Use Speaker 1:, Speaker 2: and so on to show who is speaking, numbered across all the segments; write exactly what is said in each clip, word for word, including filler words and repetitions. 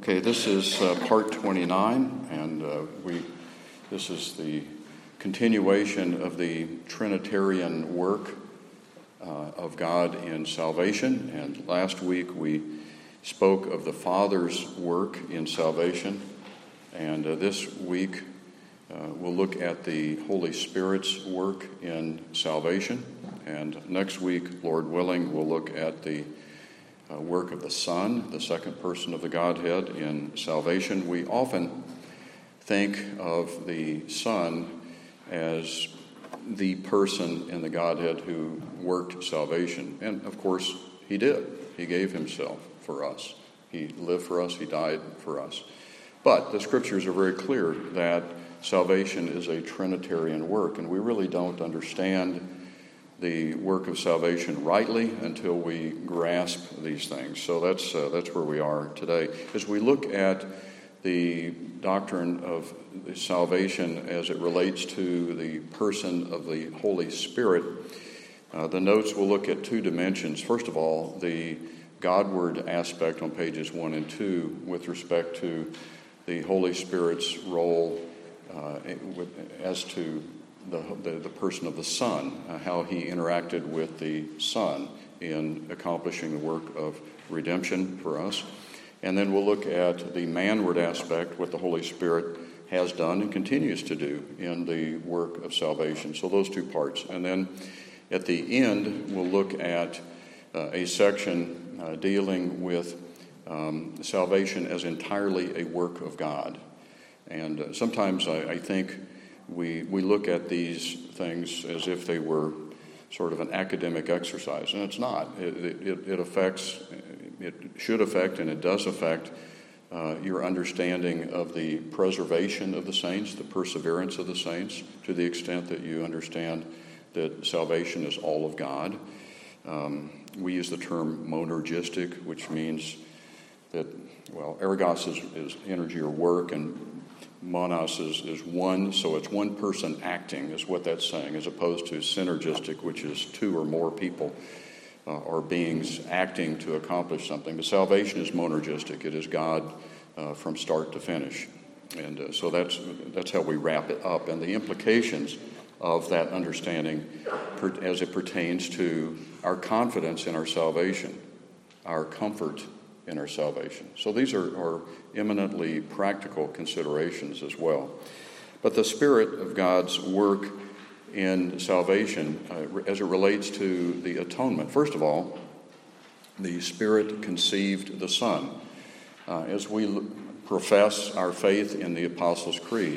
Speaker 1: Okay, this is uh, part twenty-nine, and uh, we this is the continuation of the Trinitarian work uh, of God in salvation. And last week we spoke of the Father's work in salvation, and uh, this week uh, we'll look at the Holy Spirit's work in salvation. And next week, Lord willing, we'll look at the Uh, work of the Son, the second person of the Godhead in salvation. We often think of the Son as the person in the Godhead who worked salvation. And of course, he did. He gave himself for us. He lived for us. He died for us. But the scriptures are very clear that salvation is a Trinitarian work, and we really don't understand the work of salvation rightly until we grasp these things. So that's uh, that's where we are today. As we look at the doctrine of salvation as it relates to the person of the Holy Spirit, uh, the notes will look at two dimensions. First of all, the Godward aspect on pages one and two with respect to the Holy Spirit's role uh, as to The, the, the person of the Son, uh, how he interacted with the Son in accomplishing the work of redemption for us. And then we'll look at the manward aspect, what the Holy Spirit has done and continues to do in the work of salvation. So those two parts. And then at the end, we'll look at uh, a section uh, dealing with um, salvation as entirely a work of God. And uh, sometimes I, I think We we look at these things as if they were sort of an academic exercise, and it's not. It, it, it affects, it should affect, and it does affect uh, your understanding of the preservation of the saints, the perseverance of the saints, to the extent that you understand that salvation is all of God. Um, we use the term monergistic, which means that, well, ergos is, is energy or work, and monos is, is one, so it's one person acting is what that's saying, as opposed to synergistic, which is two or more people uh, or beings acting to accomplish something. But salvation is monergistic. It is God uh, from start to finish. And uh, so that's that's how we wrap it up. And the implications of that understanding per, as it pertains to our confidence in our salvation, our comfort in our salvation. So these are, are eminently practical considerations as well. But the Spirit of God's work in salvation uh, as it relates to the atonement. First of all, the Spirit conceived the Son. Uh, as we l- profess our faith in the Apostles' Creed,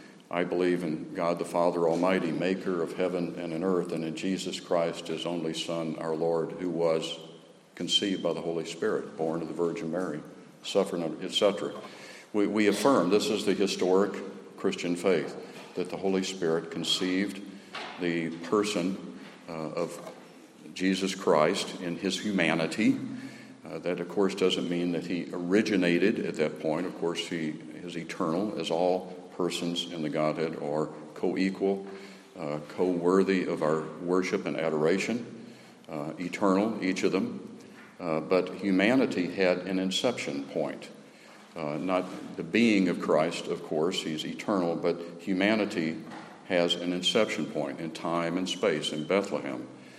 Speaker 1: I believe in God the Father Almighty, maker of heaven and in earth, and in Jesus Christ, his only Son, our Lord, who was conceived by the Holy Spirit, born of the Virgin Mary, suffered, et cetera. We, we affirm this is the historic Christian faith, that the Holy Spirit conceived the person uh, of Jesus Christ in his humanity. Uh, that, of course, doesn't mean that he originated at that point. Of course, he is eternal, as all persons in the Godhead are co-equal, uh, co-worthy of our worship and adoration, uh, eternal, each of them. Uh, but humanity had an inception point. Uh, not the being of Christ, of course, he's eternal, but humanity has an inception point in time and space in Bethlehem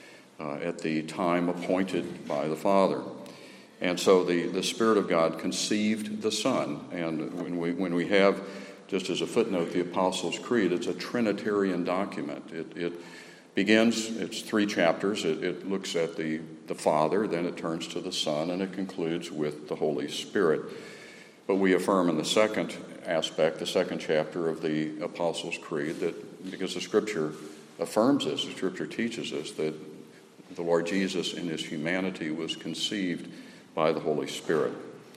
Speaker 1: uh, at the time appointed by the Father. And so the, the Spirit of God conceived the Son. And when we, when we have, just as a footnote, the Apostles' Creed, it's a Trinitarian document. It, it begins, it's three chapters. It, it looks at the, the Father, then it turns to the Son, and it concludes with the Holy Spirit. But we affirm in the second aspect, the second chapter of the Apostles' Creed, that because the Scripture affirms this, the Scripture teaches us that the Lord Jesus in his humanity was conceived by the Holy Spirit.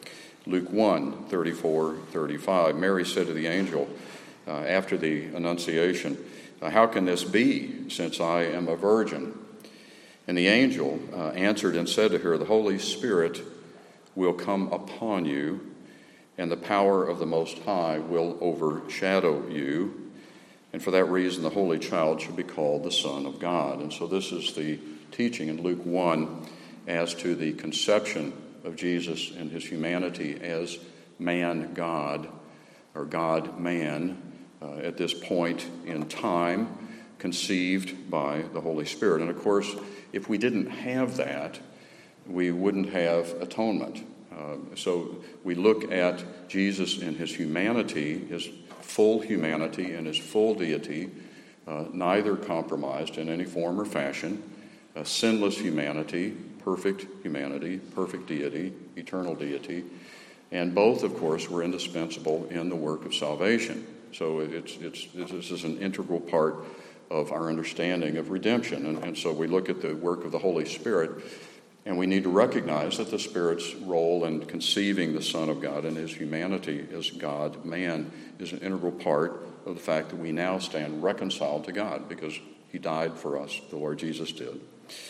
Speaker 1: Luke one, thirty-four, thirty-five, Mary said to the angel uh, after the Annunciation, "How can this be, since I am a virgin?" And the angel uh, answered and said to her, "The Holy Spirit will come upon you, and the power of the Most High will overshadow you. And for that reason, the Holy Child shall be called the Son of God." And so this is the teaching in Luke one as to the conception of Jesus and his humanity as man-God, or God-man, uh, at this point in time, conceived by the Holy Spirit. And of course, if we didn't have that, we wouldn't have atonement. Uh, so we look at Jesus in his humanity, his full humanity and his full deity, uh, neither compromised in any form or fashion, a sinless humanity, perfect humanity, perfect deity, eternal deity, and both, of course, were indispensable in the work of salvation. So it's it's this is an integral part of our understanding of redemption. And, and so we look at the work of the Holy Spirit, and we need to recognize that the Spirit's role in conceiving the Son of God and his humanity as God, man, is an integral part of the fact that we now stand reconciled to God because he died for us, the Lord Jesus did.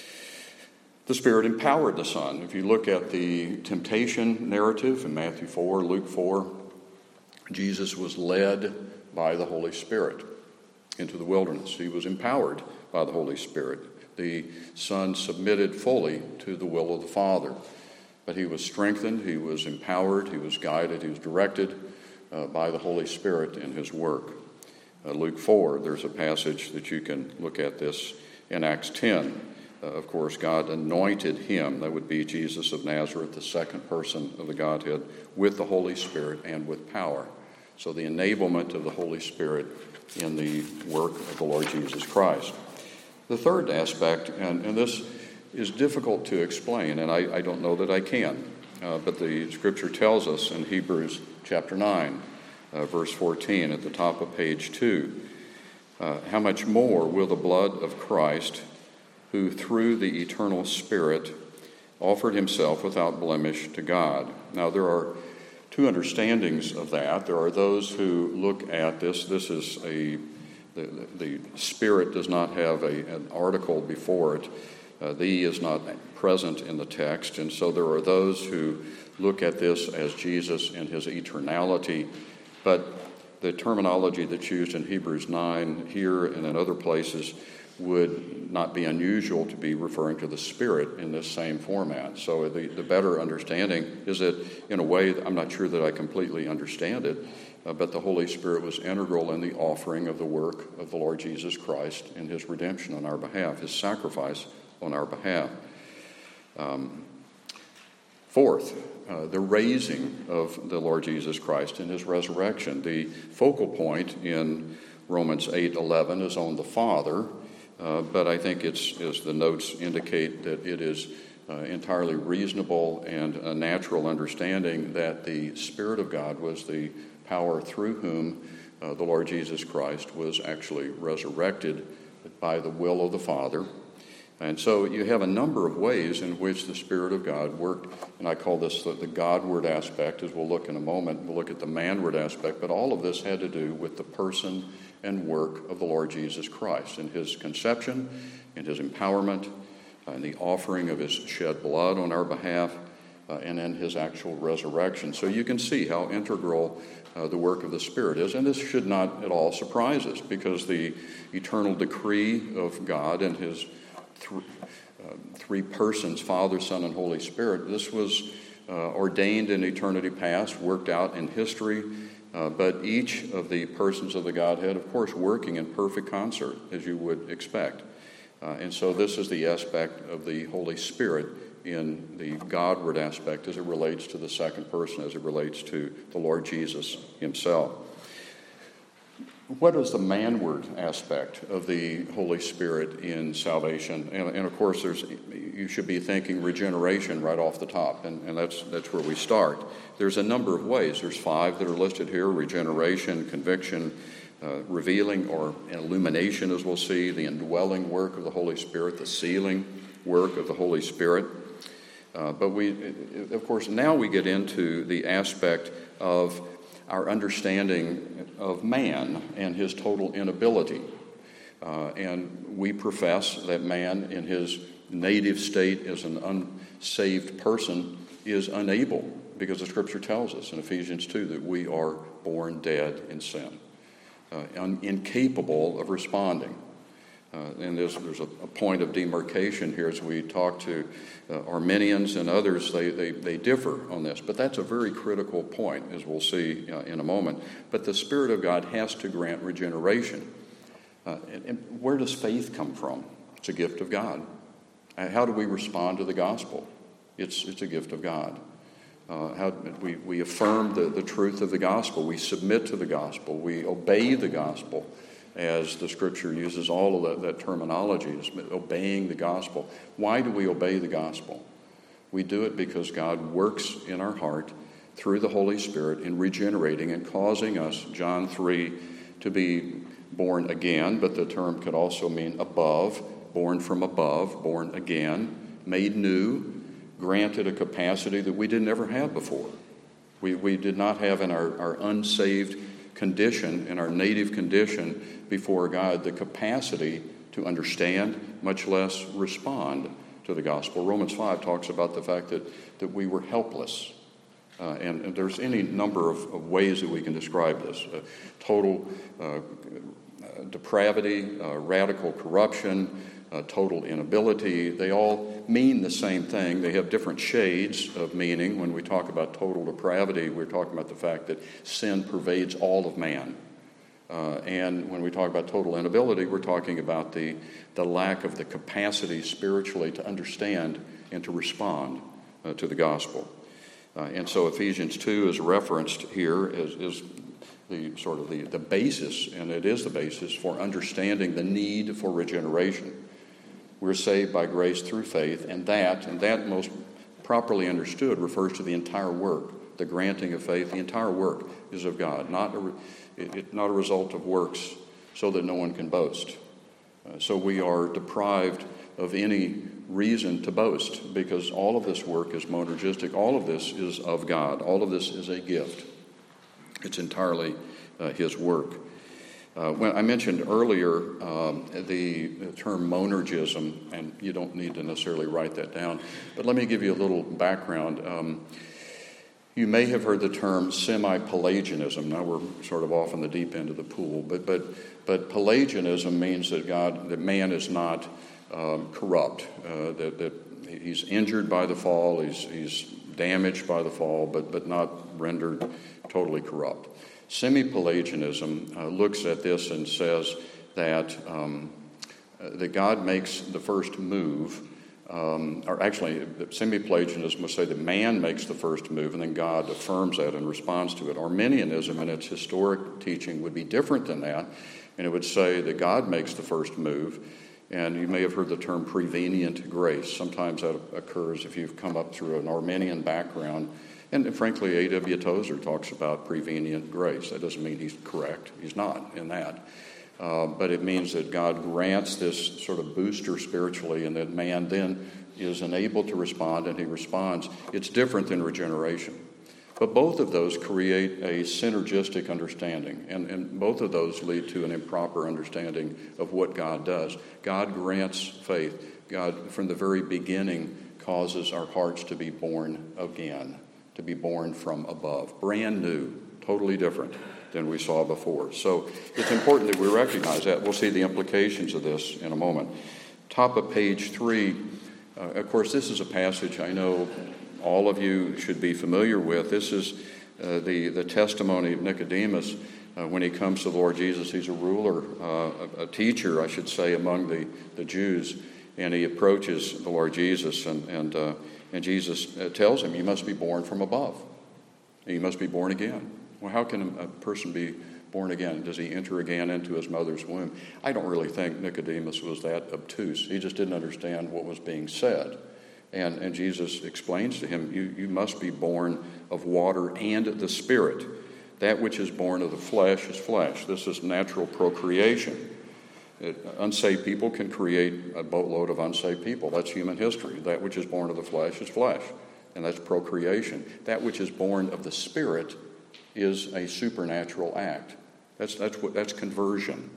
Speaker 1: The Spirit empowered the Son. If you look at the temptation narrative in Matthew four, Luke four, Jesus was led by the Holy Spirit into the wilderness. He was empowered by the Holy Spirit. The Son submitted fully to the will of the Father. But he was strengthened, he was empowered, he was guided, he was directed uh, by the Holy Spirit in his work. Uh, Luke four, there's a passage that you can look at this in Acts ten. Uh, of course, God anointed him, that would be Jesus of Nazareth, the second person of the Godhead, with the Holy Spirit and with power. So the enablement of the Holy Spirit in the work of the Lord Jesus Christ. The third aspect, and, and this is difficult to explain, and I, I don't know that I can, uh, but the Scripture tells us in Hebrews chapter nine, uh, verse fourteen, at the top of page two, uh, how much more will the blood of Christ, who through the eternal Spirit offered himself without blemish to God. Now there are two understandings of that. There are those who look at this. This is a, the, the Spirit does not have a, an article before it. Uh, the is not present in the text. And so there are those who look at this as Jesus in his eternality. But the terminology that's used in Hebrews nine here and in other places would not be unusual to be referring to the Spirit in this same format. So the, the better understanding is that, in a way, I'm not sure that I completely understand it, uh, but the Holy Spirit was integral in the offering of the work of the Lord Jesus Christ in his redemption on our behalf, his sacrifice on our behalf. Um, fourth, uh, the raising of the Lord Jesus Christ in his resurrection. The focal point in Romans eight eleven is on the Father, Uh, but I think it's, as the notes indicate, that it is uh, entirely reasonable and a natural understanding that the Spirit of God was the power through whom uh, the Lord Jesus Christ was actually resurrected by the will of the Father. And so you have a number of ways in which the Spirit of God worked, and I call this the, the Godward aspect, as we'll look in a moment. We'll look at the manward aspect, but all of this had to do with the person and work of the Lord Jesus Christ in his conception, in his empowerment, uh, in the offering of his shed blood on our behalf, uh, and in his actual resurrection. So you can see how integral uh, the work of the Spirit is, and this should not at all surprise us, because the eternal decree of God and his th- uh, three persons, Father, Son, and Holy Spirit, this was uh, ordained in eternity past, worked out in history, Uh, but each of the persons of the Godhead, of course, working in perfect concert, as you would expect. Uh, and so this is the aspect of the Holy Spirit in the Godward aspect as it relates to the second person, as it relates to the Lord Jesus himself. What is the manward aspect of the Holy Spirit in salvation? And, and of course, there's you should be thinking regeneration right off the top, and, and that's that's where we start. There's a number of ways. There's five that are listed here: regeneration, conviction, uh, revealing or illumination, as we'll see, the indwelling work of the Holy Spirit, the sealing work of the Holy Spirit. Uh, but we, of course, now we get into the aspect of our understanding of man and his total inability. Uh, and we profess that man in his native state as an unsaved person is unable, because the Scripture tells us in Ephesians two that we are born dead in sin, uh, un- incapable of responding. Uh, and there's, there's a, a point of demarcation here as we talk to uh, Arminians and others. They, they, they differ on this. But that's a very critical point, as we'll see uh, in a moment. But the Spirit of God has to grant regeneration. Uh, and, and where does faith come from? It's a gift of God. Uh, how do we respond to the gospel? It's, it's a gift of God. Uh, how we, we affirm the, the truth of the gospel. We submit to the gospel. We obey the gospel, as the Scripture uses all of that, that terminology, is obeying the gospel. Why do we obey the gospel? We do it because God works in our heart through the Holy Spirit in regenerating and causing us, John three, to be born again, but the term could also mean above, born from above, born again, made new, granted a capacity that we didn't ever have before. We, we did not have in our, our unsaved condition, in our native condition before God, the capacity to understand, much less respond to the gospel. Romans five talks about the fact that, that we were helpless. Uh, and, and there's any number of, of ways that we can describe this. Uh, total uh, depravity, uh, radical corruption, uh, total inability. They all mean the same thing. They have different shades of meaning. When we talk about total depravity, we're talking about the fact that sin pervades all of man. Uh, and when we talk about total inability, we're talking about the, the lack of the capacity spiritually to understand and to respond uh, to the gospel. Uh, and so Ephesians two is referenced here as, as the sort of the, the basis, and it is the basis for understanding the need for regeneration. We're saved by grace through faith, and that, and that most properly understood, refers to the entire work, the granting of faith. The entire work is of God, not a, it, not a result of works, so that no one can boast. Uh, so we are deprived of any reason to boast, because all of this work is monergistic. All of this is of God. All of this is a gift. It's entirely uh, His work. Uh, when I mentioned earlier um, the, the term monergism, and you don't need to necessarily write that down, but let me give you a little background. Um, you may have heard the term semi-Pelagianism. Now we're sort of off in the deep end of the pool, but but but Pelagianism means that God, that man is not um, corrupt, uh, that that he's injured by the fall, he's he's damaged by the fall, but but not rendered totally corrupt. Semi-Pelagianism uh, looks at this and says that um, uh, that God makes the first move, um, or actually, semi-Pelagianism would say that man makes the first move, and then God affirms that and responds to it. Arminianism, in its historic teaching, would be different than that, and it would say that God makes the first move. And you may have heard the term prevenient grace. Sometimes that occurs if you've come up through an Arminian background. And frankly, A W Tozer talks about prevenient grace. That doesn't mean he's correct. He's not in that. Uh, but it means that God grants this sort of booster spiritually, and that man then is enabled to respond, and he responds. It's different than regeneration. But both of those create a synergistic understanding, and, and both of those lead to an improper understanding of what God does. God grants faith. God, from the very beginning, causes our hearts to be born again, to be born from above. Brand new, totally different than we saw before. So it's important that we recognize that. We'll see the implications of this in a moment. Top of page three, uh, of course, this is a passage I know all of you should be familiar with. This is uh, the, the testimony of Nicodemus uh, when he comes to the Lord Jesus. He's a ruler, uh, a, a teacher, I should say, among the, the Jews, and he approaches the Lord Jesus, and, and, uh, and Jesus uh, tells him, you must be born from above. You must be born again. Well, how can a person be born again? Does he enter again into his mother's womb? I don't really think Nicodemus was that obtuse. He just didn't understand what was being said. And, and Jesus explains to him, you, you must be born of water and the Spirit. That which is born of the flesh is flesh. This is natural procreation. It, unsaved people can create a boatload of unsaved people. That's human history. That which is born of the flesh is flesh, and that's procreation. That which is born of the Spirit is a supernatural act. That's, that's, what, that's conversion.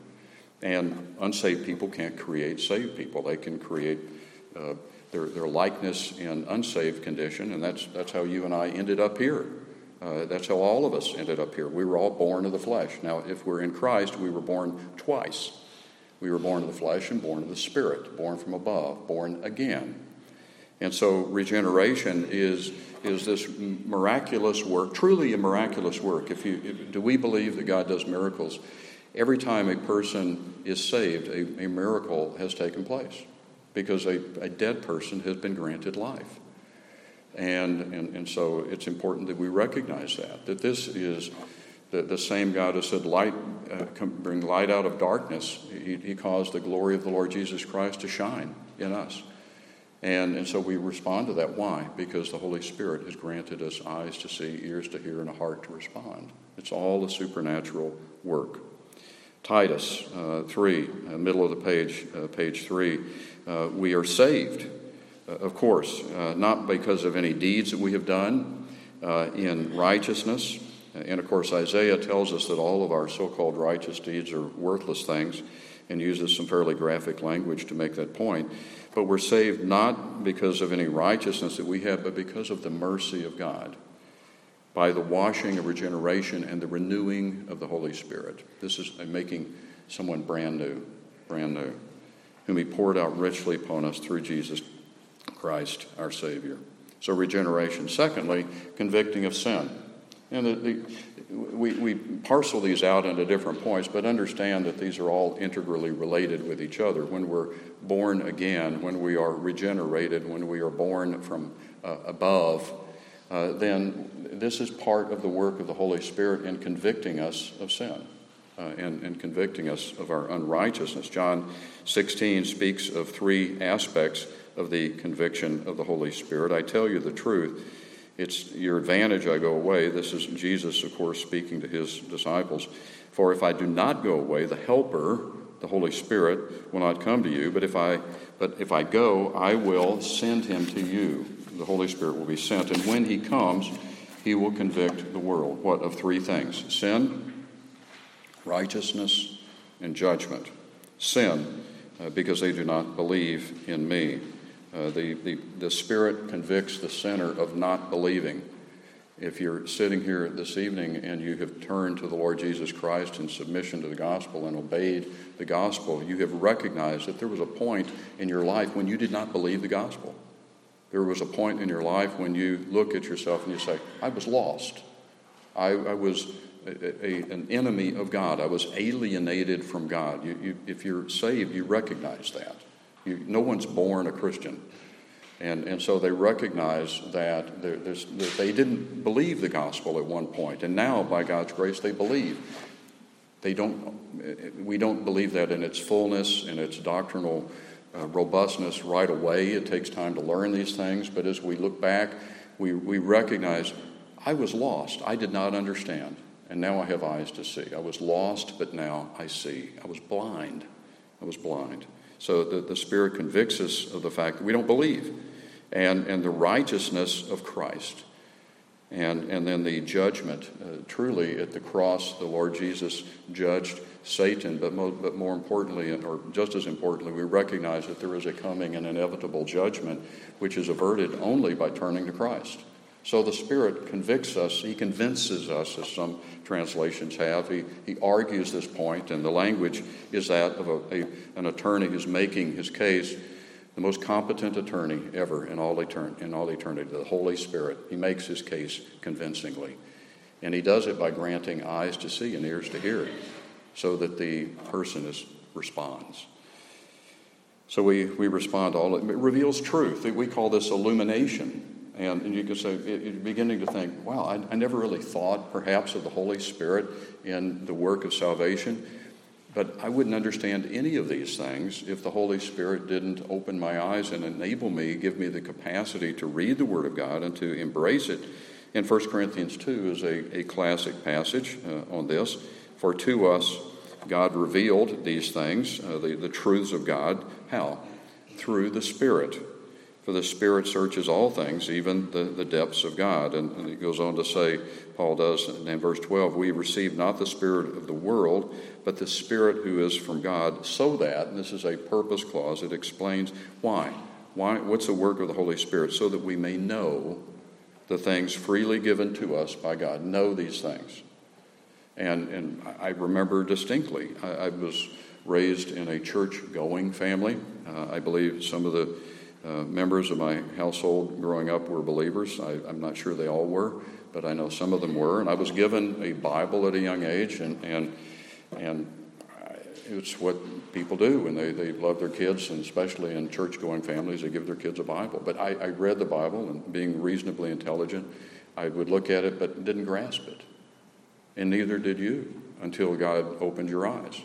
Speaker 1: And unsaved people can't create saved people. They can create uh, Their, their likeness in unsaved condition, and that's that's how you and I ended up here. Uh, that's how all of us ended up here. We were all born of the flesh. Now, if we're in Christ, we were born twice. We were born of the flesh and born of the Spirit, born from above, born again. And so regeneration is is this miraculous work, truly a miraculous work. If you if, do we believe that God does miracles? Every time a person is saved, a, a miracle has taken place because a, a dead person has been granted life. And, and and so it's important that we recognize that, that this is the, the same God who said, light, uh, come, bring light out of darkness. He, he caused the glory of the Lord Jesus Christ to shine in us. And, and so we respond to that. Why? Because the Holy Spirit has granted us eyes to see, ears to hear, and a heart to respond. It's all a supernatural work. Titus uh, three, uh, middle of the page, uh, page three, uh, we are saved, uh, of course, uh, not because of any deeds that we have done uh, in righteousness. And of course, Isaiah tells us that all of our so-called righteous deeds are worthless things and uses some fairly graphic language to make that point. But we're saved not because of any righteousness that we have, but because of the mercy of God, by the washing of regeneration and the renewing of the Holy Spirit. This is making someone brand new, brand new, whom he poured out richly upon us through Jesus Christ, our Savior. So regeneration. Secondly, convicting of sin. And the, the, we, we parcel these out into different points, but understand that these are all integrally related with each other. When we're born again, when we are regenerated, when we are born from uh, above, uh, then this is part of the work of the Holy Spirit in convicting us of sin uh, and, and convicting us of our unrighteousness. John sixteen speaks of three aspects of the conviction of the Holy Spirit. I tell you the truth. It's your advantage I go away. This is Jesus, of course, speaking to his disciples. For if I do not go away, the Helper, the Holy Spirit, will not come to you. But if I, but if I go, I will send him to you. The Holy Spirit will be sent. And when he comes, he will convict the world. What? Of three things: sin, righteousness, and judgment. Sin, uh, because they do not believe in me. Uh, the, the, the Spirit convicts the sinner of not believing. If you're sitting here this evening and you have turned to the Lord Jesus Christ in submission to the gospel and obeyed the gospel, you have recognized that there was a point in your life when you did not believe the gospel. There was a point in your life when you look at yourself and you say, I was lost. I, I was a, a, an enemy of God. I was alienated from God. You, you, if you're saved, you recognize that. You, no one's born a Christian. And, and so they recognize that, there's, that they didn't believe the gospel at one point. And now, by God's grace, they believe. They don't. We don't believe that in its fullness, in its doctrinal uh, robustness right away. It takes time to learn these things. But as we look back, we, we recognize, I was lost. I did not understand. And now I have eyes to see. I was lost, but now I see. I was blind. I was blind. So the, the Spirit convicts us of the fact that we don't believe, and, and the righteousness of Christ. And, and then the judgment. Uh, truly, at the cross, the Lord Jesus judged Satan, but, mo- but more importantly, or just as importantly, we recognize that there is a coming and inevitable judgment, which is averted only by turning to Christ. So the Spirit convicts us, he convinces us, as some translations have. He, he argues this point, and the language is that of a, a, an attorney who's making his case, the most competent attorney ever in all, etern- in all eternity, the Holy Spirit. He makes his case convincingly. And he does it by granting eyes to see and ears to hear, so that the person is, responds. So we, we respond to all it. It reveals truth. We call this illumination. And, and you can say, you're beginning to think, wow, I, I never really thought perhaps of the Holy Spirit in the work of salvation, but I wouldn't understand any of these things if the Holy Spirit didn't open my eyes and enable me, give me the capacity to read the Word of God and to embrace it. And First Corinthians two is a, a classic passage uh, on this. For to us God revealed these things, uh, the, the truths of God. How? Through the Spirit. For the Spirit searches all things, even the, the depths of God. And, and he goes on to say, Paul does in verse twelve, we receive not the spirit of the world, but the Spirit who is from God, so that, and this is a purpose clause, it explains why. Why? What's the work of the Holy Spirit? So that we may know the things freely given to us by God. Know these things. And, and I remember distinctly, I, I was raised in a church-going family. Uh, I believe some of the uh, members of my household growing up were believers. I, I'm not sure they all were, but I know some of them were. And I was given a Bible at a young age, and and and it's what people do when they, they love their kids, and especially in church-going families, they give their kids a Bible. But I, I read the Bible, and being reasonably intelligent, I would look at it but didn't grasp it. And neither did you until God opened your eyes.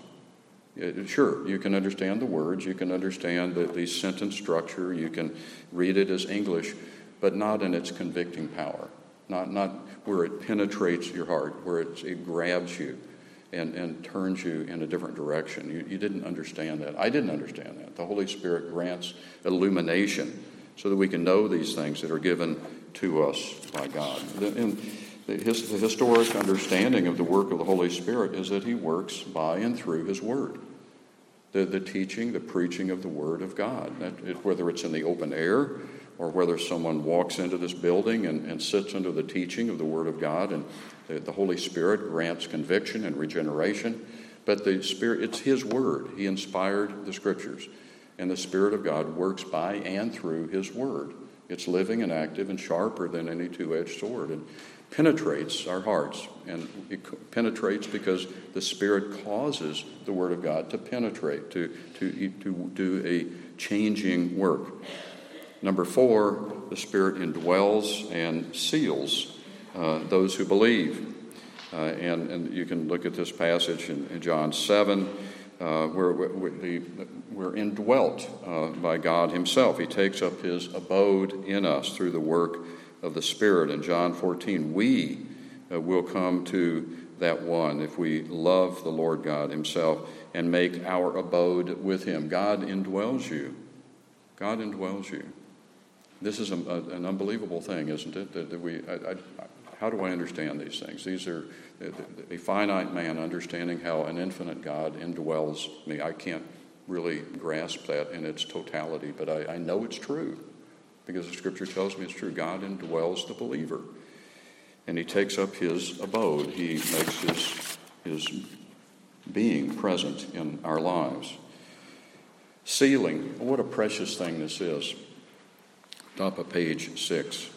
Speaker 1: It, sure, you can understand the words, you can understand the, the sentence structure, you can read it as English, but not in its convicting power, not not where it penetrates your heart, where it, it grabs you and, and turns you in a different direction. You, you didn't understand that. I didn't understand that. The Holy Spirit grants illumination so that we can know these things that are given to us by God. And the, his, the historic understanding of the work of the Holy Spirit is that he works by and through his Word. The, the teaching, the preaching of the Word of God. That, it, whether it's in the open air or whether someone walks into this building and, and sits under the teaching of the Word of God, and the, the Holy Spirit grants conviction and regeneration. But the Spirit, it's his Word. He inspired the Scriptures. And the Spirit of God works by and through his Word. It's living and active and sharper than any two-edged sword, and penetrates our hearts. And it penetrates because the Spirit causes the Word of God to penetrate, to, to, to do a changing work. Number four, the Spirit indwells and seals uh, those who believe. Uh, and, and you can look at this passage in, in John seven, uh, where, where the, we're indwelt uh, by God himself. He takes up his abode in us through the work of the Spirit. In John fourteen, we uh, will come to that one if we love the Lord God himself and make our abode with him. God indwells you. God indwells you. This is a, a, an unbelievable thing, isn't it? That, that we, I, I, how do I understand these things? These are a finite man understanding how an infinite God indwells me. I can't really grasp that in its totality, but I, I know it's true because the Scripture tells me it's true. God indwells the believer, and he takes up his abode. He makes his, his being present in our lives. Sealing. What a precious thing this is. Top of page six.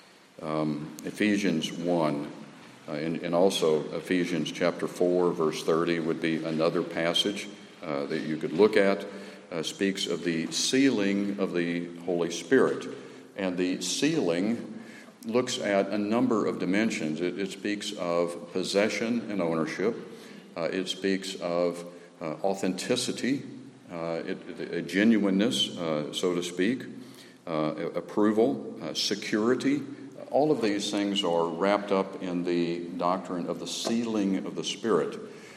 Speaker 1: Um, Ephesians one, uh, and, and also Ephesians chapter four, verse thirty would be another passage uh, that you could look at. Uh, speaks of the sealing of the Holy Spirit. And the sealing looks at a number of dimensions. It, it speaks of possession and ownership. Uh, it speaks of uh, authenticity, uh, it, a genuineness, uh, so to speak, uh, approval, uh, security. All of these things are wrapped up in the doctrine of the sealing of the Spirit.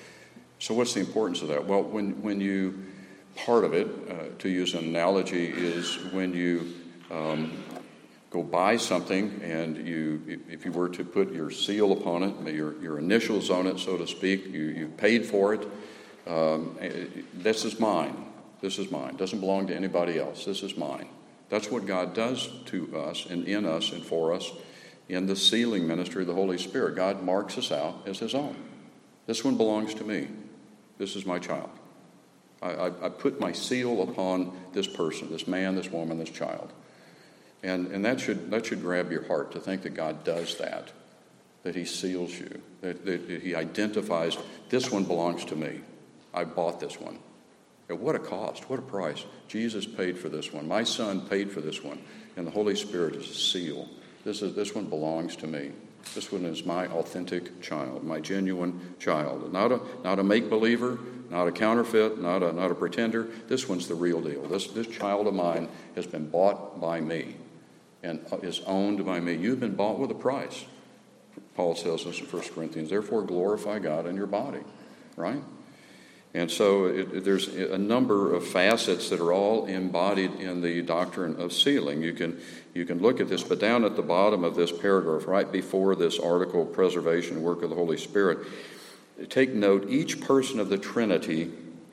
Speaker 1: So what's the importance of that? Well, when, when you, part of it, uh, to use an analogy, is when you um, go buy something and you, if you were to put your seal upon it, your, your initials on it, so to speak, you, you paid for it. Um, this is mine. This is mine. It doesn't belong to anybody else. This is mine. That's what God does to us and in us and for us in the sealing ministry of the Holy Spirit. God marks us out as his own. This one belongs to me. This is my child. I, I, I put my seal upon this person, this man, this woman, this child. And and that should that should grab your heart to think that God does that, that he seals you, that, that he identifies, this one belongs to me. I bought this one. At what a cost, what a price. Jesus paid for this one. My son paid for this one. And the Holy Spirit is a seal. This is this one belongs to me. This one is my authentic child, my genuine child. Not a not a make-believer, not a counterfeit, not a not a pretender. This one's the real deal. This this child of mine has been bought by me and is owned by me. You've been bought with a price. Paul tells us in First Corinthians, therefore glorify God in your body, right? And so it, there's a number of facets that are all embodied in the doctrine of sealing. You can you can look at this, but down at the bottom of this paragraph, right before this article, preservation and work of the Holy Spirit, take note, each person of the Trinity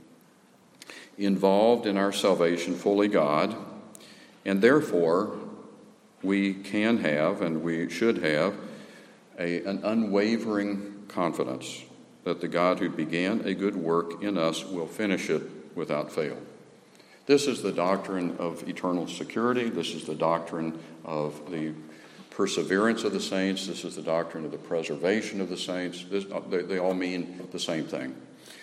Speaker 1: involved in our salvation, fully God, and therefore we can have and we should have a, an unwavering confidence that the God who began a good work in us will finish it without fail. This is the doctrine of eternal security. This is the doctrine of the perseverance of the saints. This is the doctrine of the preservation of the saints. This, they, they all mean the same thing.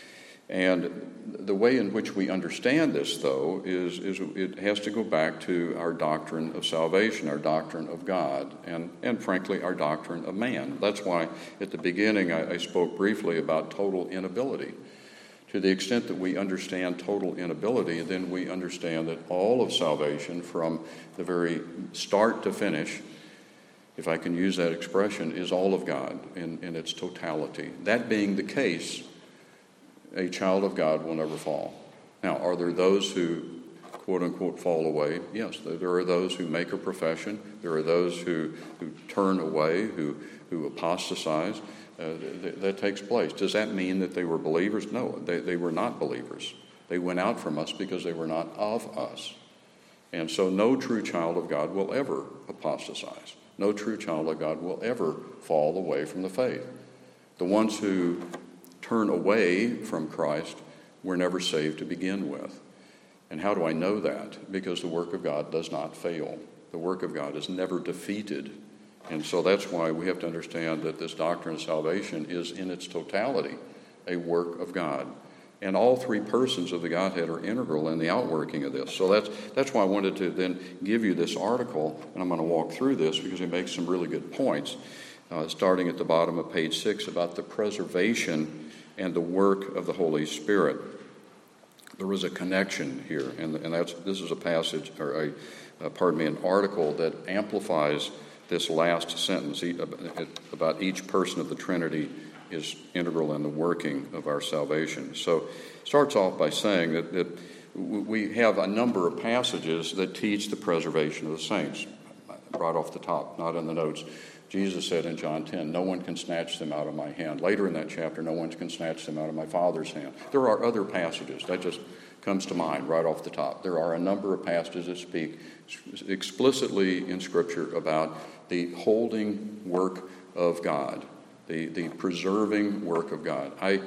Speaker 1: And the way in which we understand this, though, is, is it has to go back to our doctrine of salvation, our doctrine of God, and, and frankly, our doctrine of man. That's why at the beginning I, I spoke briefly about total inability. To the extent that we understand total inability, then we understand that all of salvation from the very start to finish, if I can use that expression, is all of God in, in its totality. That being the case, a child of God will never fall. Now, are there those who, quote unquote, fall away? Yes, there are those who make a profession. There are those who, who turn away, who, who apostatize. Uh, th- that takes place. Does that mean that they were believers? No, they, they were not believers. They went out from us because they were not of us. And so no true child of God will ever apostatize. No true child of God will ever fall away from the faith. The ones who turn away from Christ were never saved to begin with. And how do I know that? Because the work of God does not fail. The work of God is never defeated. And so that's why we have to understand that this doctrine of salvation is in its totality a work of God. And all three persons of the Godhead are integral in the outworking of this. So that's that's why I wanted to then give you this article, and I'm going to walk through this because it makes some really good points, uh, starting at the bottom of page six about the preservation and the work of the Holy Spirit. There is a connection here, and, and that's this is a passage, or a, uh, pardon me, an article that amplifies this last sentence about each person of the Trinity is integral in the working of our salvation. So it starts off by saying that, that we have a number of passages that teach the preservation of the saints. Right off the top, not in the notes. Jesus said in John ten, no one can snatch them out of my hand. Later in that chapter, no one can snatch them out of my Father's hand. There are other passages. That just comes to mind right off the top. There are a number of passages that speak explicitly in Scripture about the holding work of God, the, the preserving work of God. I,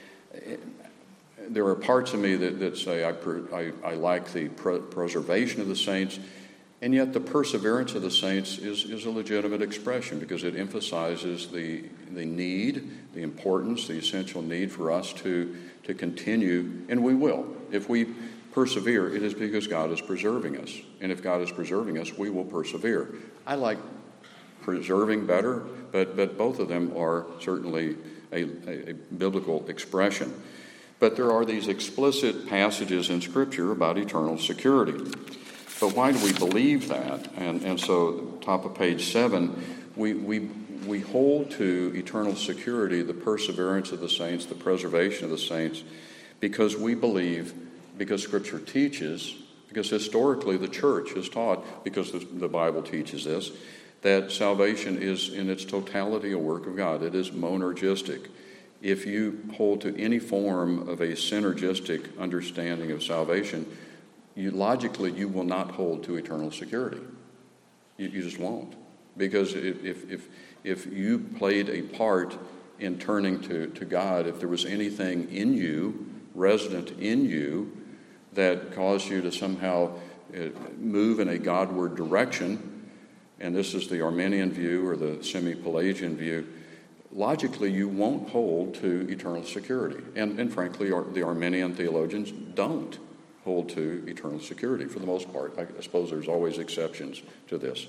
Speaker 1: there are parts of me that, that say I, I, I like the pre- preservation of the saints, and yet the perseverance of the saints is, is a legitimate expression because it emphasizes the, the need, the importance, the essential need for us to, to continue, and we will. If we persevere, it is because God is preserving us. And if God is preserving us, we will persevere. I like preserving better, but, but both of them are certainly a, a, a biblical expression. But there are these explicit passages in Scripture about eternal security. But why do we believe that? And and so, top of page seven, we we we hold to eternal security, the perseverance of the saints, the preservation of the saints, because we believe, because Scripture teaches, because historically the church has taught, because the, the Bible teaches this, that salvation is in its totality a work of God. It is monergistic. If you hold to any form of a synergistic understanding of salvation, You, logically, you will not hold to eternal security. You, you just won't. Because if, if if if you played a part in turning to, to God, if there was anything in you, resident in you, that caused you to somehow move in a Godward direction, and this is the Arminian view or the semi-Pelagian view, logically you won't hold to eternal security. And, and frankly, the Arminian theologians don't hold to eternal security for the most part. I suppose there's always exceptions to this.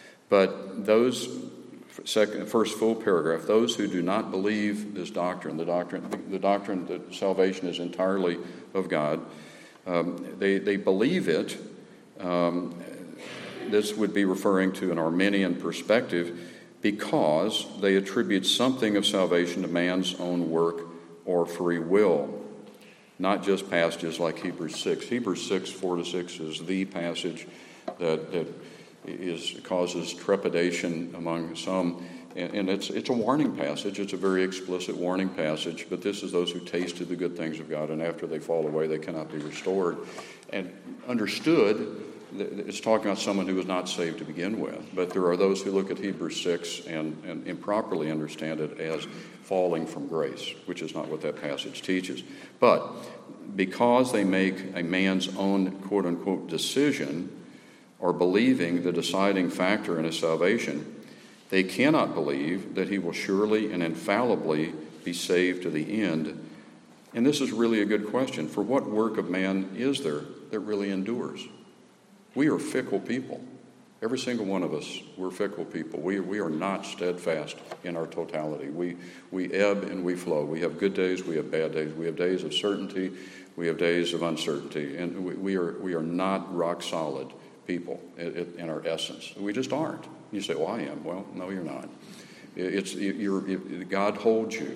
Speaker 1: But those, second, first full paragraph, those who do not believe this doctrine, the doctrine, the doctrine that salvation is entirely of God, um, they, they believe it. Um, this would be referring to an Arminian perspective because they attribute something of salvation to man's own work or free will. Not just passages like Hebrews six. Hebrews six, four to six is the passage that, that is causes trepidation among some. And, and it's it's a warning passage. It's a very explicit warning passage. But this is those who tasted the good things of God, and after they fall away, they cannot be restored. And understood it's talking about someone who was not saved to begin with. But there are those who look at Hebrews six and, and improperly understand it as falling from grace, which is not what that passage teaches. But because they make a man's own quote-unquote decision, or believing the deciding factor in his salvation, they cannot believe that he will surely and infallibly be saved to the end. And this is really a good question. For what work of man is there that really endures? We are fickle people. Every single one of us, we're fickle people. We we are not steadfast in our totality. We we ebb and we flow. We have good days, we have bad days. We have days of certainty, we have days of uncertainty. And we, we are we are not rock solid people in our essence. We just aren't. You say, well, I am. Well, no, you're not. It's you're, it, God holds you.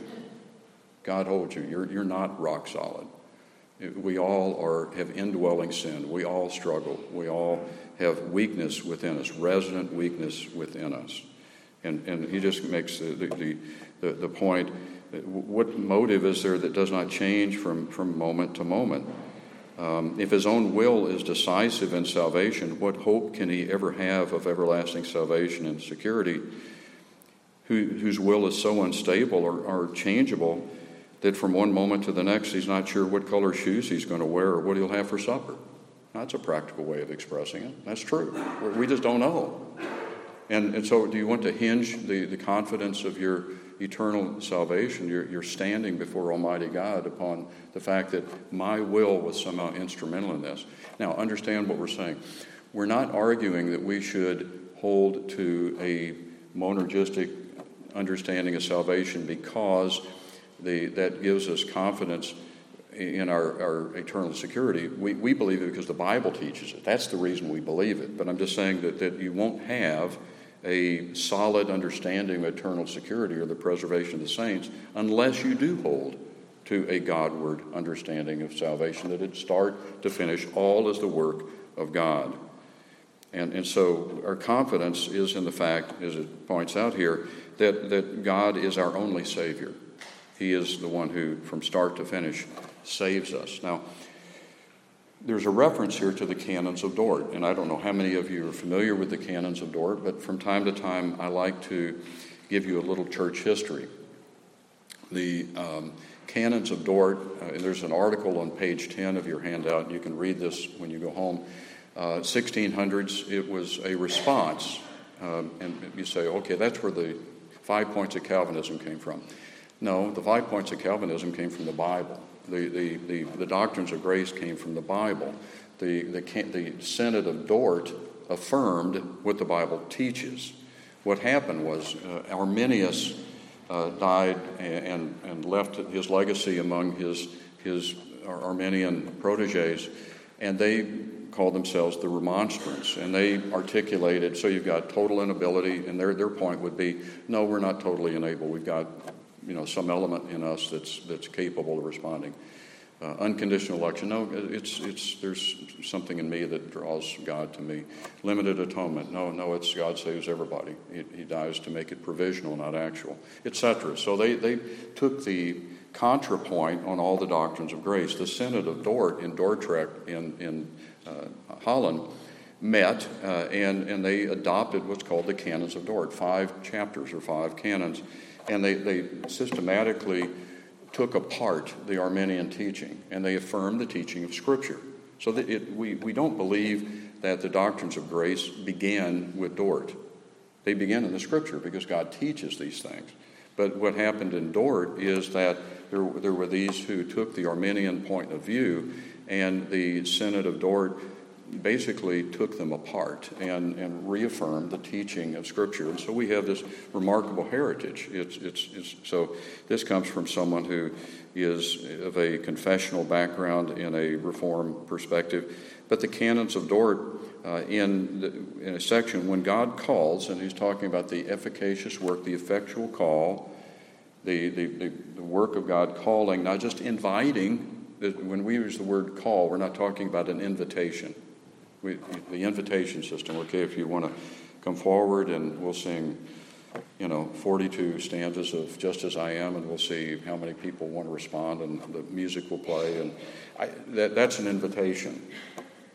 Speaker 1: God holds you. You're you're not rock solid. We all are have indwelling sin. We all struggle. We all have weakness within us, resident weakness within us. And and he just makes the the, the, the point, what motive is there that does not change from, from moment to moment? Um, if his own will is decisive in salvation, what hope can he ever have of everlasting salvation and security? Who, whose will is so unstable or, or changeable that from one moment to the next he's not sure what color shoes he's going to wear or what he'll have for supper. That's a practical way of expressing it. That's true. We just don't know. And, and so do you want to hinge the, the confidence of your eternal salvation, your, your standing before Almighty God, upon the fact that my will was somehow instrumental in this? Now, understand what we're saying. We're not arguing that we should hold to a monergistic understanding of salvation because the, that gives us confidence in our, our eternal security. We, we believe it because the Bible teaches it. That's the reason we believe it. But I'm just saying that, that you won't have a solid understanding of eternal security or the preservation of the saints unless you do hold to a Godward understanding of salvation, that it start to finish all is the work of God. And, and so our confidence is in the fact, as it points out here, that, that God is our only Savior. He is the one who, from start to finish, saves us. Now, there's a reference here to the canons of Dort, and I don't know how many of you are familiar with the canons of Dort, but from time to time I like to give you a little church history. The um, canons of Dort, uh, there's an article on page ten of your handout, and you can read this when you go home. Uh, sixteen hundreds, it was a response, um, and you say, okay, that's where the five points of Calvinism came from. No, the five points of Calvinism came from the Bible. The, the, the, the doctrines of grace came from the Bible. The, the, the Synod of Dort affirmed what the Bible teaches. What happened was uh, Arminius uh, died and, and left his legacy among his, his Arminian proteges, and they called themselves the Remonstrants, and they articulated, so you've got total inability, and their, their point would be, no, we're not totally unable. We've got you know, some element in us that's that's capable of responding. Uh, unconditional election, no, it's it's there's something in me that draws God to me. Limited atonement, no, no, it's God saves everybody. He, he dies to make it provisional, not actual, et cetera. So they, they took the contrapoint on all the doctrines of grace. The Synod of Dort in Dordrecht in, in uh, Holland met uh, and, and they adopted what's called the Canons of Dort, five chapters or five canons. And they, they systematically took apart the Arminian teaching, and they affirmed the teaching of Scripture. So that it, we, we don't believe that the doctrines of grace began with Dort. They begin in the Scripture because God teaches these things. But what happened in Dort is that there, there were these who took the Arminian point of view, and the Synod of Dort basically took them apart and, and reaffirmed the teaching of Scripture. And so we have this remarkable heritage. It's, it's, it's, so this comes from someone who is of a confessional background in a Reform perspective. But the Canons of Dort, uh, in, the, in a section, when God calls, and he's talking about the efficacious work, the effectual call, the, the, the, the work of God calling, not just inviting. When we use the word call, we're not talking about an invitation. We, the invitation system, okay, if you want to come forward and we'll sing, you know, forty-two stanzas of Just As I Am, and we'll see how many people want to respond, and the music will play, and I, that, that's an invitation.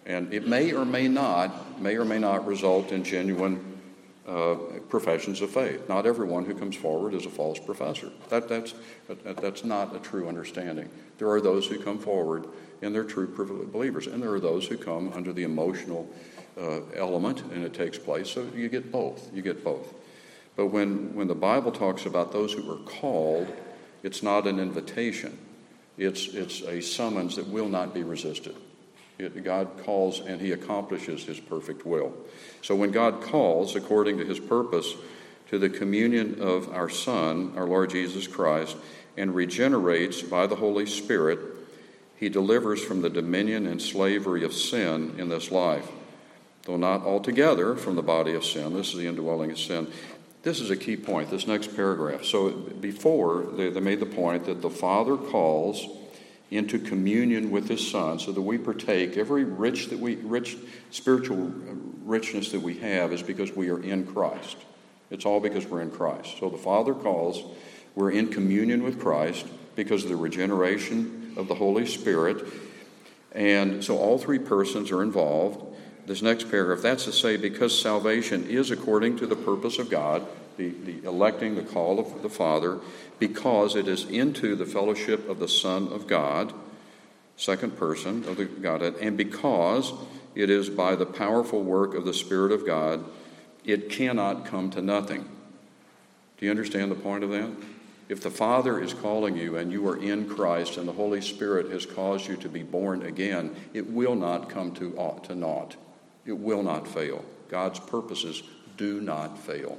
Speaker 1: And it may or may not, may or may not result in genuine uh, professions of faith. Not everyone who comes forward is a false professor. That, that's, that, that's not a true understanding. There are those who come forward and they're true believers, and there are those who come under the emotional uh, element, and it takes place. So you get both. You get both. But when, when the Bible talks about those who are called, it's not an invitation. It's, it's a summons that will not be resisted. It, God calls and he accomplishes his perfect will. So when God calls, according to his purpose, to the communion of our Son, our Lord Jesus Christ, and regenerates by the Holy Spirit, he delivers from the dominion and slavery of sin in this life, though not altogether from the body of sin. This is the indwelling of sin. This is a key point, this next paragraph. So before, they, they made the point that the Father calls into communion with his Son, so that we partake. Every rich that we rich spiritual richness that we have is because we are in Christ. It's all because we're in Christ. So the Father calls, we're in communion with Christ because of the regeneration of the Holy Spirit. And so all three persons are involved. This next paragraph, that's to say, because salvation is according to the purpose of God, the, the electing, the call of the Father, because it is into the fellowship of the Son of God, second person of the Godhead, and because it is by the powerful work of the Spirit of God, it cannot come to nothing. Do you understand the point of that? If the Father is calling you and you are in Christ and the Holy Spirit has caused you to be born again, it will not come to, to naught. It will not fail. God's purposes do not fail.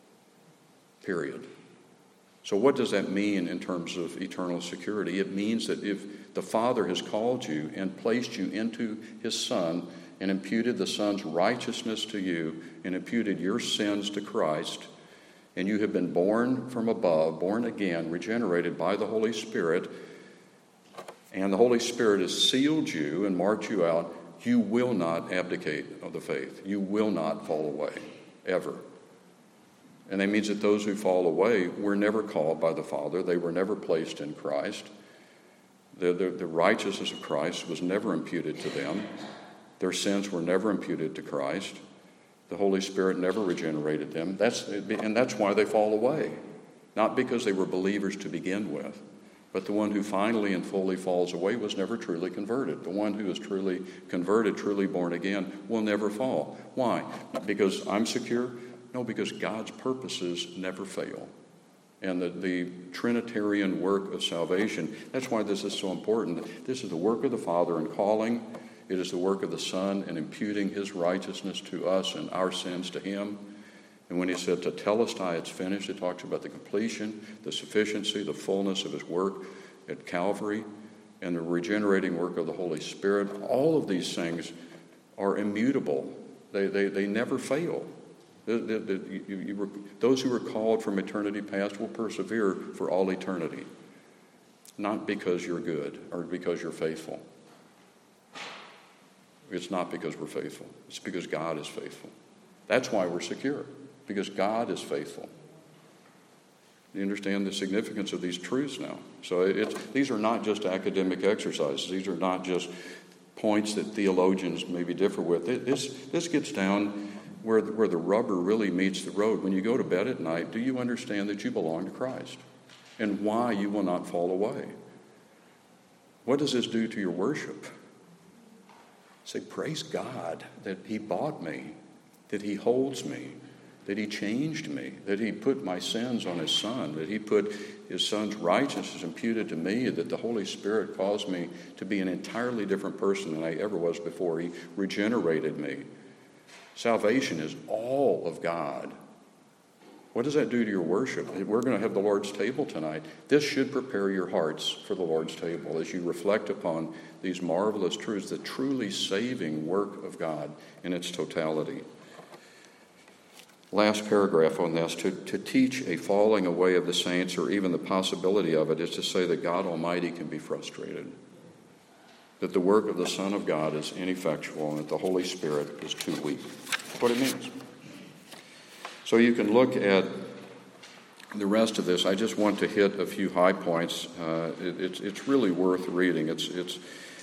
Speaker 1: Period. So what does that mean in terms of eternal security? It means that if the Father has called you and placed you into his Son and imputed the Son's righteousness to you and imputed your sins to Christ, and you have been born from above, born again, regenerated by the Holy Spirit, and the Holy Spirit has sealed you and marked you out, you will not abdicate of the faith. You will not fall away, ever. And that means that those who fall away were never called by the Father. They were never placed in Christ. The, the, the righteousness of Christ was never imputed to them. Their sins were never imputed to Christ. The Holy Spirit never regenerated them. That's, and that's why they fall away. Not because they were believers to begin with, but the one who finally and fully falls away was never truly converted. The one who is truly converted, truly born again, will never fall. Why? Not because I'm secure? No, because God's purposes never fail. And the, the Trinitarian work of salvation, that's why this is so important. This is the work of the Father in calling. It is the work of the Son in imputing his righteousness to us and our sins to him. And when he said, "Tetelestai," it's finished, it talks about the completion, the sufficiency, the fullness of his work at Calvary, and the regenerating work of the Holy Spirit. All of these things are immutable. They, they, they never fail. The, the, the, you, you were, those who were called from eternity past will persevere for all eternity. Not because you're good or because you're faithful. It's not because we're faithful. It's because God is faithful. That's why we're secure, because God is faithful. You understand the significance of these truths now. So it's, these are not just academic exercises. These are not just points that theologians maybe differ with. This, this gets down where, where the rubber really meets the road. When you go to bed at night, do you understand that you belong to Christ and why you will not fall away? What does this do to your worship? Say, praise God that he bought me, that he holds me, that he changed me, that he put my sins on his Son, that he put his Son's righteousness imputed to me, that the Holy Spirit caused me to be an entirely different person than I ever was before. He regenerated me. Salvation is all of God. What does that do to your worship? We're going to have the Lord's table tonight. This should prepare your hearts for the Lord's table as you reflect upon these marvelous truths, the truly saving work of God in its totality. Last paragraph on this, to, to teach a falling away of the saints, or even the possibility of it, is to say that God Almighty can be frustrated, that the work of the Son of God is ineffectual, and that the Holy Spirit is too weak. That's what it means. So you can look at the rest of this. I just want to hit a few high points. Uh, it, it's, it's really worth reading. It's, it's,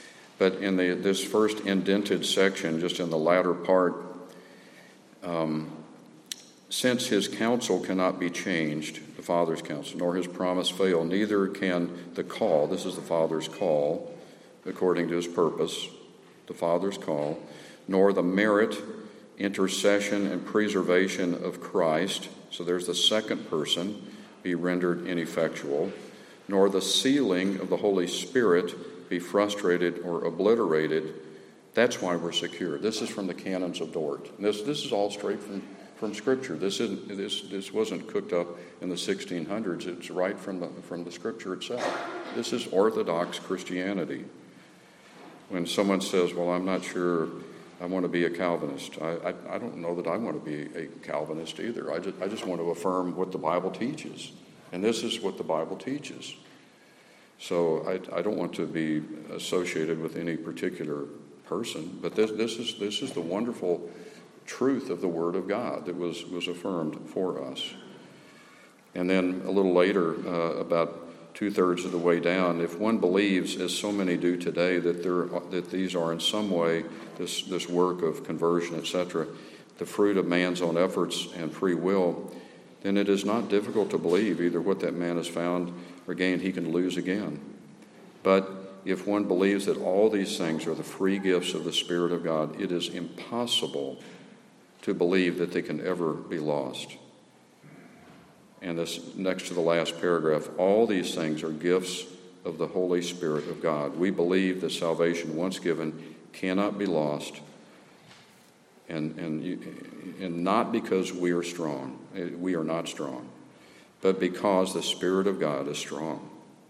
Speaker 1: But in the, this first indented section, just in the latter part, um, since his counsel cannot be changed, the Father's counsel, nor his promise fail, neither can the call, this is the Father's call, according to his purpose, the Father's call, nor the merit, intercession, and preservation of Christ, so there's the second person, be rendered ineffectual, nor the sealing of the Holy Spirit be frustrated or obliterated. That's why we're secure. This is from the canons of Dort. And this this is all straight from, from Scripture. This isn't this this wasn't cooked up in the sixteen hundreds. It's right from the from the Scripture itself. This is Orthodox Christianity. When someone says, "Well, I'm not sure I want to be a Calvinist," I I, I don't know that I want to be a Calvinist either. I just I just want to affirm what the Bible teaches, and this is what the Bible teaches. So I, I don't want to be associated with any particular person, but this, this is this is the wonderful truth of the Word of God that was, was affirmed for us. And then a little later, uh, about two-thirds of the way down, if one believes, as so many do today, that there that these are in some way, this, this work of conversion, et cetera, the fruit of man's own efforts and free will, then it is not difficult to believe either what that man has found or gained he can lose again. But if one believes that all these things are the free gifts of the Spirit of God, it is impossible to believe that they can ever be lost. And this next to the last paragraph, all these things are gifts of the Holy Spirit of God. We believe that salvation once given cannot be lost, and, and, and not because we are strong. We are not strong, but because the Spirit of God is strong.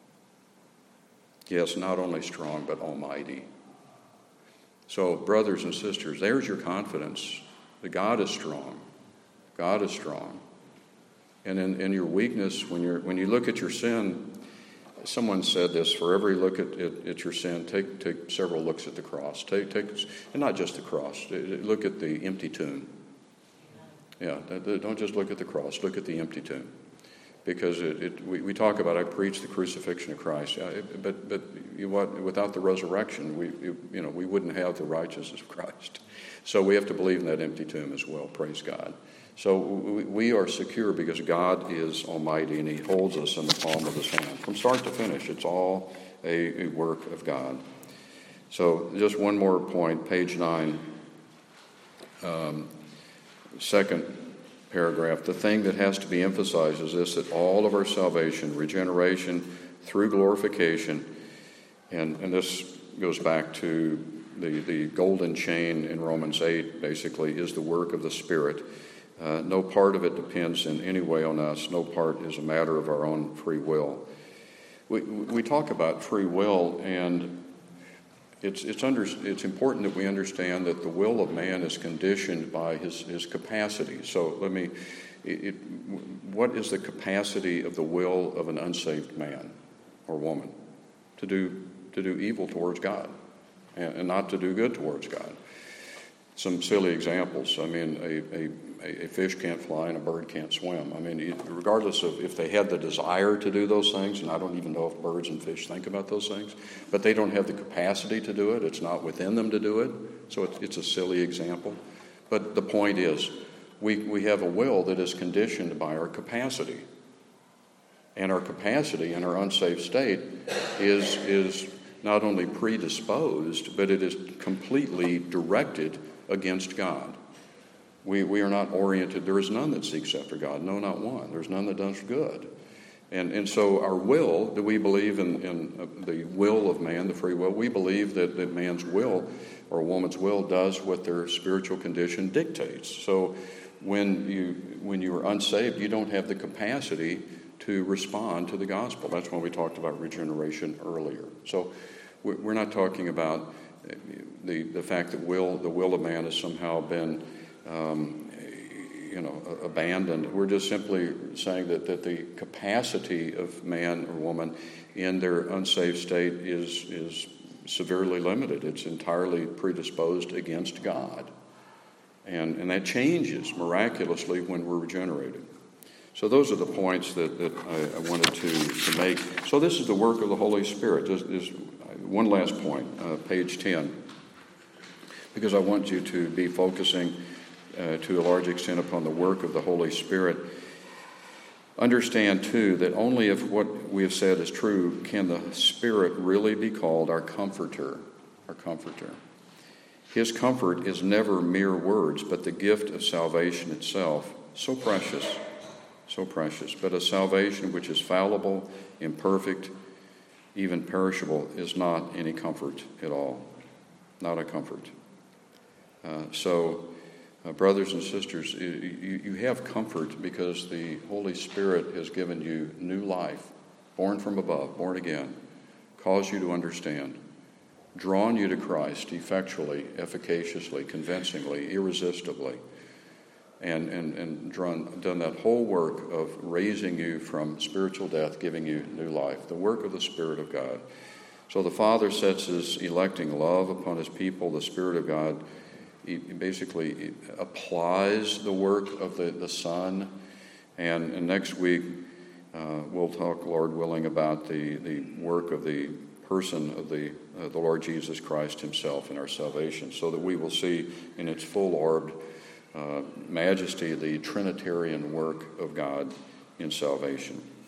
Speaker 1: Yes, not only strong, but almighty. So, brothers and sisters, there's your confidence that God is strong. God is strong. And in, in your weakness, when you're when you look at your sin, someone said this: for every look at, at, at your sin, take take several looks at the cross. Take take and not just the cross. Look at the empty tomb. Yeah, don't just look at the cross. Look at the empty tomb. Because it, it, we, we talk about, I preach the crucifixion of Christ, yeah, it, but but you know what? Without the resurrection, we it, you know we wouldn't have the righteousness of Christ. So we have to believe in that empty tomb as well. Praise God. So we, we are secure because God is almighty and He holds us in the palm of His hand from start to finish. It's all a, a work of God. So just one more point, page nine, um, second paragraph. The thing that has to be emphasized is this: that all of our salvation, regeneration through glorification, and, and this goes back to the, the golden chain in Romans eight, basically, is the work of the Spirit. Uh, no part of it depends in any way on us. No part is a matter of our own free will. We, we talk about free will, and It's it's under, it's important that we understand that the will of man is conditioned by his, his capacity. So let me, it, it, what is the capacity of the will of an unsaved man or woman? To do to do evil towards God, and, and not to do good towards God. Some silly examples. I mean, a, a a fish can't fly and a bird can't swim. I mean, regardless of if they had the desire to do those things, and I don't even know if birds and fish think about those things, but they don't have the capacity to do it. It's not within them to do it. So it's, it's a silly example. But the point is, we, we have a will that is conditioned by our capacity. And our capacity in our unsaved state is, is not only predisposed, but it is completely directed against God. We we are not oriented. There is none that seeks after God. No, not one. There's none that does good. And and so our will, do we believe in, in the will of man, the free will? We believe that, that man's will or a woman's will does what their spiritual condition dictates. So when you when you are unsaved, you don't have the capacity to respond to the gospel. That's why we talked about regeneration earlier. So we're not talking about the the fact that will the will of man has somehow been Um, you know, abandoned. We're just simply saying that, that the capacity of man or woman in their unsaved state is is severely limited. It's entirely predisposed against God. And, and that changes miraculously when we're regenerated. So those are the points that, that I, I wanted to, to make. So this is the work of the Holy Spirit. There's, there's one last point, uh, page ten, because I want you to be focusing uh, to a large extent upon the work of the Holy Spirit. Understand, too, that only if what we have said is true can the Spirit really be called our comforter, our comforter. His comfort is never mere words, but the gift of salvation itself, so precious, so precious. But a salvation which is fallible, imperfect, even perishable, is not any comfort at all, not a comfort. Uh, so, uh, brothers and sisters, you, you have comfort because the Holy Spirit has given you new life, born from above, born again, caused you to understand, drawn you to Christ effectually, efficaciously, convincingly, irresistibly, and, and, and drawn, done that whole work of raising you from spiritual death, giving you new life, the work of the Spirit of God. So the Father sets his electing love upon his people. The Spirit of God he basically applies the work of the, the Son. And, and next week, uh, we'll talk, Lord willing, about the, the work of the person of the, uh, the Lord Jesus Christ himself in our salvation, so that we will see in its full orbed uh, majesty the Trinitarian work of God in salvation.